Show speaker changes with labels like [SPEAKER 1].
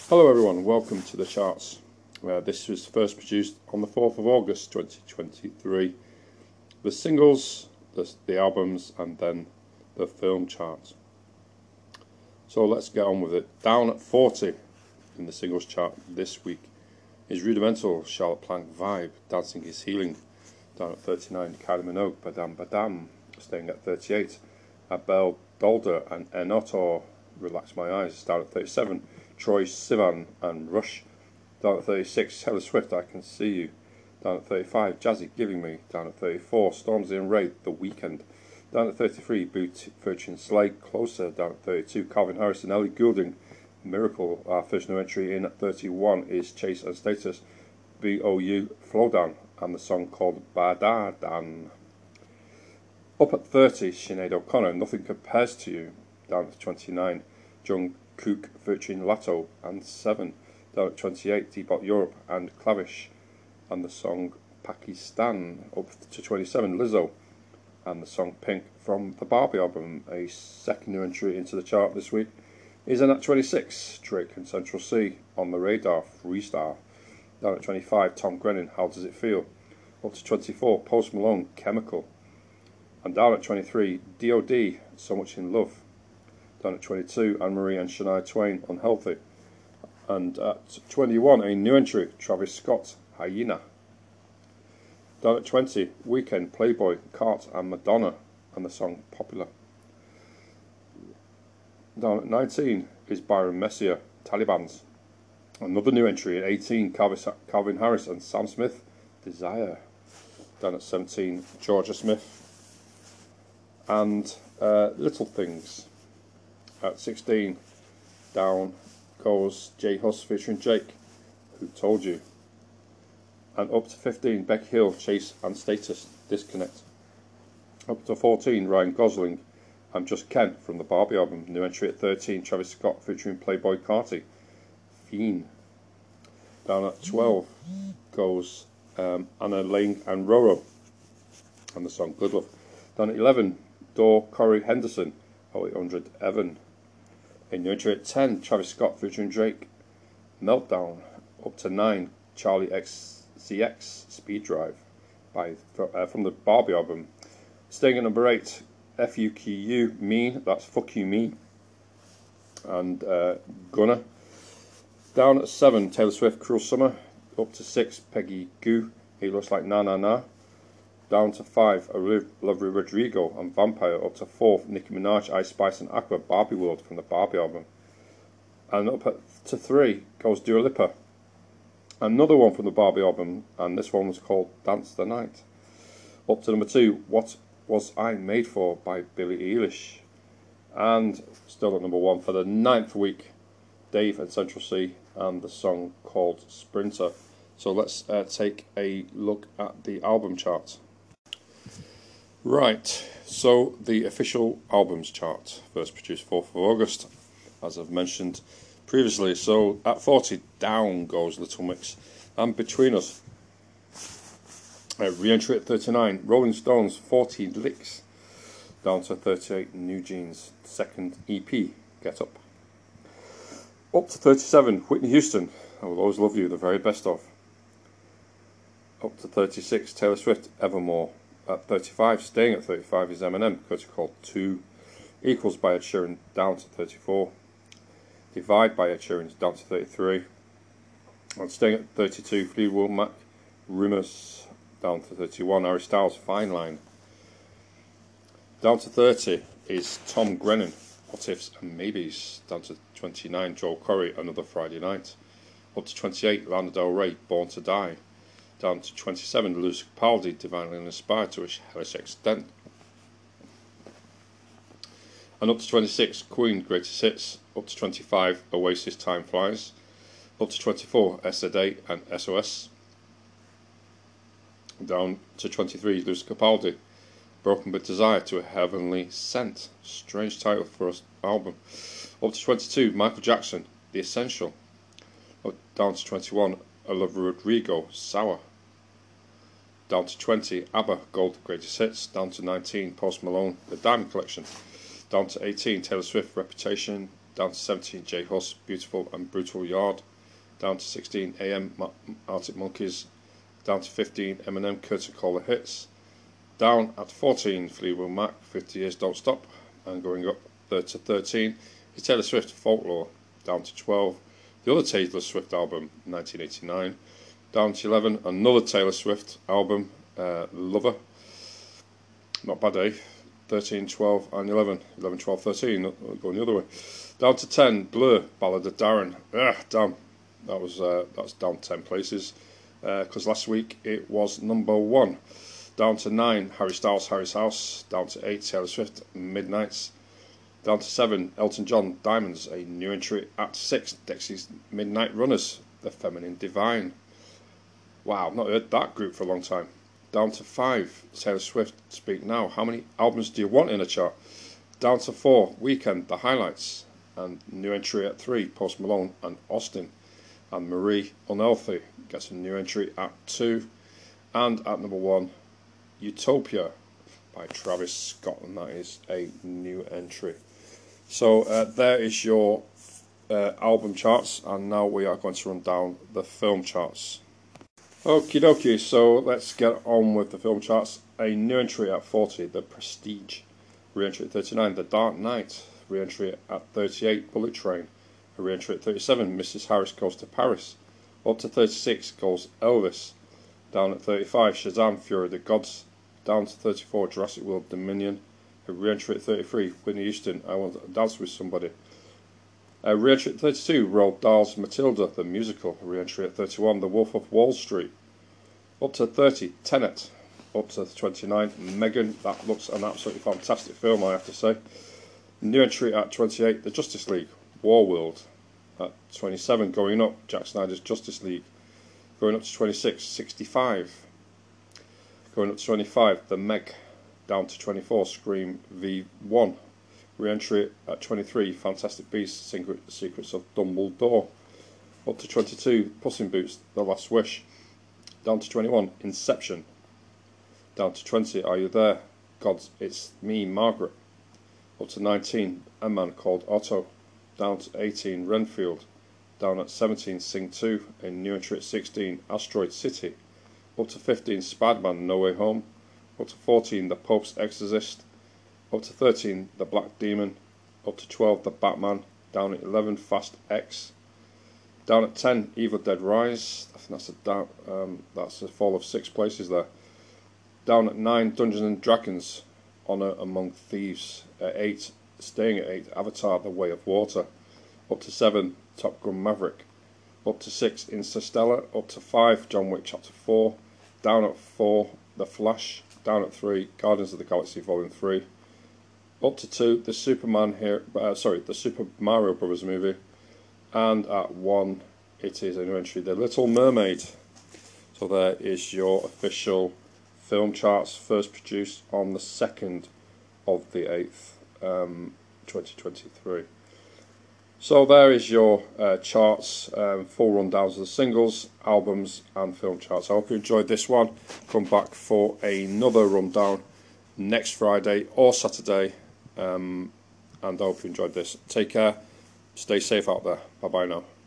[SPEAKER 1] Hello everyone, welcome to the charts. This was first produced on the 4th of August 2023. The singles, the albums, and then the film chart. So let's get on with it. Down at 40 in the singles chart this week is Rudimental, Charlotte Plank Vibe, Dancing is Healing. Down at 39, Kylie Minogue, Badam Badam. Staying at 38, Abel Dolder and Enotor, Relax My Eyes. Down at 37, Troye Sivan and Rush. Down at 36, Taylor Swift, I Can See You. Down at 35, Jazzy, Giving Me. Down at 34, Stormzy and Ray, The Weeknd. Down at 33, Boot Virgin Slay, Closer. Down at 32, Calvin Harris and Ellie Goulding, Miracle. Our first new entry in at 31 is Chase and Status, B.O.U. Flowdown, and the song called Badadan. Up at 30, Sinead O'Connor, Nothing Compares to You. Down at 29, Jungkook featuring Latto and Seven. Down at 28, Depop Europe and Clavish, and the song Pakistan. Up to 27, Lizzo, and the song Pink from the Barbie album. A second new entry into the chart this week is in at 26, Drake and Central C, On the Radar, Freestar. Down at 25, Tom Grennan, How Does It Feel? Up to 24, Post Malone, Chemical. And down at 23, D.O.D., So Much in Love. Down at 22, Anne-Marie and Shania Twain, Unhealthy. And at 21, a new entry, Travis Scott, Hyena. Down at 20, Weekend, Playboy, Cart and Madonna, and the song Popular. Down at 19 is Byron Messier, Taliban's. Another new entry at 18, Calvin Harris and Sam Smith, Desire. Down at 17, Georgia Smith and Little Things. At 16, down goes J Hus featuring Jake, Who Told You. And up to 15, Becky Hill, Chase and Status, Disconnect. Up to 14, Ryan Gosling, I'm Just Ken from the Barbie album. New entry at 13, Travis Scott featuring Playboy Carti, Fiend. Down at 12 goes Anna Lang and Roro, and the song Good Love. Down at 11, Dor Corey Henderson, 0800 Evan. In new entry at 10, Travis Scott featuring Drake, Meltdown. Up to 9, Charlie XCX, Speed Drive, from the Barbie album. Staying at number 8, FUQU, Mean, that's Fuck You Mean, and Gunna. Down at 7, Taylor Swift, Cruel Summer. Up to 6, Peggy Gou, He Looks Like Na Na Na. Down to 5, Olivia Rodrigo and Vampire. Up to 4, Nicki Minaj, Ice Spice and Aqua, Barbie World from the Barbie album. And up to 3 goes Dua Lipa, another one from the Barbie album, and this one was called Dance the Night. Up to number 2, What Was I Made For by Billie Eilish. And still at number 1 for the 9th week, Dave and Central C and the song called Sprinter. So let's take a look at the album chart. Right, so the official albums chart, first produced 4th of August, as I've mentioned previously. So at 40, down goes Little Mix, and Between Us. Re-entry at 39, Rolling Stones, 40 Licks. Down to 38, New Jeans, second EP, Get Up. Up to 37, Whitney Houston, I Will Always Love You, the very best of. Up to 36, Taylor Swift, Evermore. At 35, staying at 35 is Eminem, Curtis Called 2. Equals by Ed Sheeran, down to 34. Divide by Ed Sheeran is down to 33. And staying at 32, Fleetwood Mac, Rumours, down to 31. Harry Styles, Fine Line. Down to 30 is Tom Grennan, What Ifs and Maybes. Down to 29, Joel Corey, Another Friday Night. Up to 28, Lana Del Rey, Born to Die. Down to 27, Lewis Capaldi, Divinely Inspired to a hellish extent. And up to 26, Queen, Greatest Hits. Up to 25, Oasis, Time Flies. Up to 24, Yesterday and SOS. Down to 23, Lewis Capaldi, Broken But Desire to a Heavenly Sent. Strange title for an album. Up to 22, Michael Jackson, The Essential. Down to 21, Olivia Rodrigo, Sour. Down to 20, ABBA, Gold, Greatest Hits. Down to 19, Post Malone, The Diamond Collection. Down to 18, Taylor Swift, Reputation. down to 17 J Hus, Beautiful and Brutal Yard, down to 16 AM Arctic Monkeys, down to 15 Eminem Curtain Caller Hits, down at 14 Fleetwood Mac 50 Years Don't Stop, and going up to 13 is Taylor Swift Folklore, down to 12 the other Taylor Swift album 1989, down to 11 another Taylor Swift album, Lover, not bad, eh? 13, 12 and 11, 11, 12, 13, going the other way, down to 10 Blur, Ballad of Darren, damn, that's down 10 places, because last week it was number 1. Down to 9 Harry Styles, Harry's House, down to 8 Taylor Swift, Midnights, down to 7 Elton John, Diamonds, a new entry. At 6 Dexy's Midnight Runners, The Feminine Divine. Wow, I've not heard that group for a long time. Down to 5 Taylor Swift, Speak Now. How many albums do you want in a chart? Down to 4 Weekend, The Highlights, and new entry at 3 Post Malone and Austin. And Marie Unhealthy gets a new entry at 2, and at number 1 Utopia by Travis Scott, and that is a new entry. So there is your album charts, and now we are going to run down the film charts. Okie dokie, so let's get on with the film charts. A new entry at 40, The Prestige. Re-entry at 39, The Dark Knight. Re-entry at 38, Bullet Train. A re-entry at 37, Mrs. Harris Goes to Paris. Up to 36 goes Elvis. Down at 35, Shazam! Fury of the Gods. Down to 34, Jurassic World Dominion. A re-entry at 33, Whitney Houston, I Want to Dance with Somebody. A re-entry at 32, Roald Dahl's Matilda, the musical. A re-entry at 31, The Wolf of Wall Street. Up to 30, Tenet. Up to 29, Megan. That looks an absolutely fantastic film, I have to say. New entry at 28, The Justice League, Warworld. At 27, going up, Zack Snyder's Justice League. Going up to 26, 65. Going up to 25, The Meg. Down to 24, Scream V1. Re-entry at 23, Fantastic Beasts, Secrets of Dumbledore. Up to 22, Puss in Boots, The Last Wish. Down to 21, Inception. Down to 20, Are You There? God's It's Me, Margaret. Up to 19, A Man Called Otto. Down to 18, Renfield. Down at 17, Sing 2. A new entry at 16, Asteroid City. Up to 15, Spider-Man No Way Home. Up to 14, The Pope's Exorcist. Up to 13, The Black Demon. Up to 12, The Batman. Down at 11, Fast X. Down at 10, Evil Dead Rise. I think that's a fall of 6 places there. Down at 9, Dungeons and Dragons, Honor Among Thieves. At 8, staying at 8, Avatar: The Way of Water. Up to 7, Top Gun Maverick. Up to 6, Interstellar. Up to 5, John Wick Chapter 4. Down at 4, The Flash. Down at 3, Guardians of the Galaxy Volume 3. Up to 2, the Super Mario Brothers movie. And at 1, it is a new entry, The Little Mermaid. So there is your official film charts, first produced on the 2nd of the 8th, 2023. So there is your charts, full rundowns of the singles, albums and film charts. I hope you enjoyed this one. Come back for another rundown next Friday or Saturday, and I hope you enjoyed this. Take care, stay safe out there. Bye bye now.